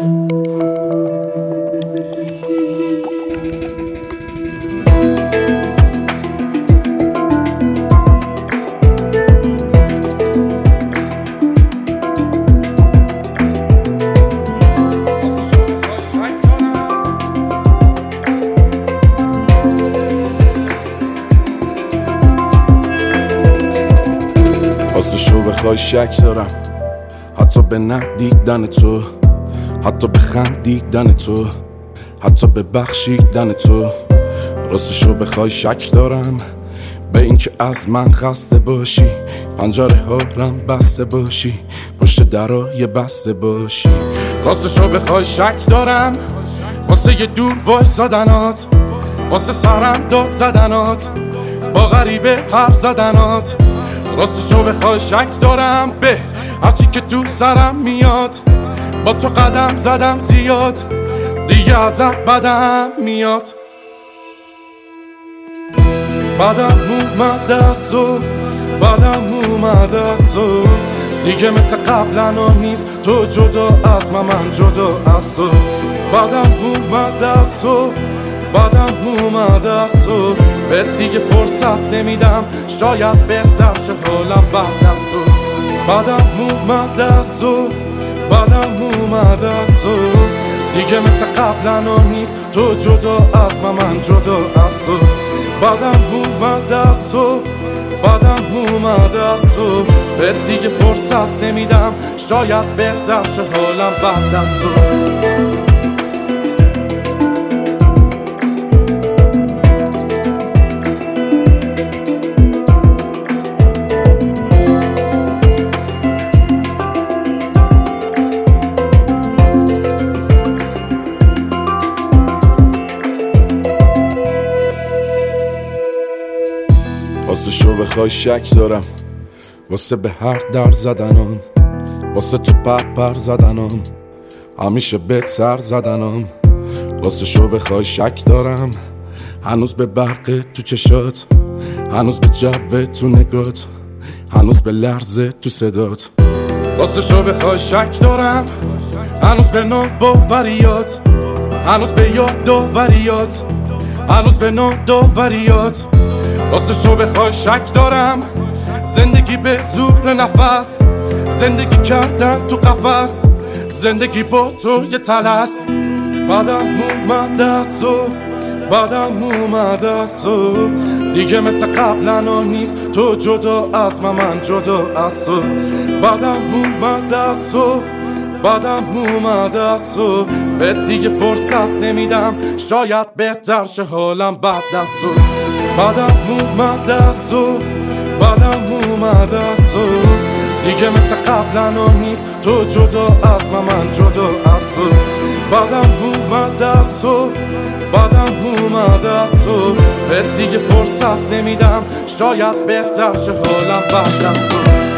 راستشو بخوای شک دارم، حتی به ندیدن تو، حتی به خندیدن تو، حتی به بخشیدن تو. راستشو بخوای شک دارم به اینکه از من خسته باشی، پنجره ها رم بسته باشی، پشت درای بسته باشی. راستشو بخوای شک دارم واسه یه دور وای زدنات، واسه سرم داد زدنات، با غریبه حرف زدنات. راستشو بخوای شک دارم به هرچی که تو سرم میاد، با تو قدم زدم زیاد، دیگه ازت بدم میاد. بدم اومده از تو، بدم اومده از تو، دیگه مثل قبلا نیست تو جدا از من جدا از تو. بدم اومده از تو، بدم اومده از تو، به دیگه فرصت نمیدم، شاید بهتر شه حالم بعد از تو. بدم اومده از تو، بدم اومده از تو، دیگه مثل قبلا نیست تو جدا از من جدا از تو. بدم اومده از تو، بدم اومده از تو، به دیگه فرصت نمیدم، شاید بهتر شه حالم بعد از تو. راستشو بخوای شک دارم واسه به هر در زدنم، واسه تو پر زدنم، همیشه بهت سر زدنم. راستشو بخوای شک دارم هنوز به برق تو چشات، هنوز به جو تو نگات، هنوز به لرزه تو صدات. راستشو بخوای شک دارم هنوز به ناباوریات، هنوز به یادآوریات، هنوز به ناداوریات. راستشو بخوای شک دارم زندگی به زور نفس، زندگی کردن تو قفس، زندگی با تو یه طلس. بدم اومده از تو، بدم اومده از تو، دیگه مثل قبلا نیست تو جدا از من جدا از تو. بدم اومده از تو، بدم اومده از تو، به دیگه فرصت نمیدم، شاید بهتر شه حالم بعد از تو. بدم اومده از تو، بدم اومده از تو، دیگه مثل قبلا نیست تو جدا از من جدا از تو. بدم اومده از تو، بدم اومده از تو، به دیگه فرصت نمیدم، شاید بهتر شه حالم بعد از تو.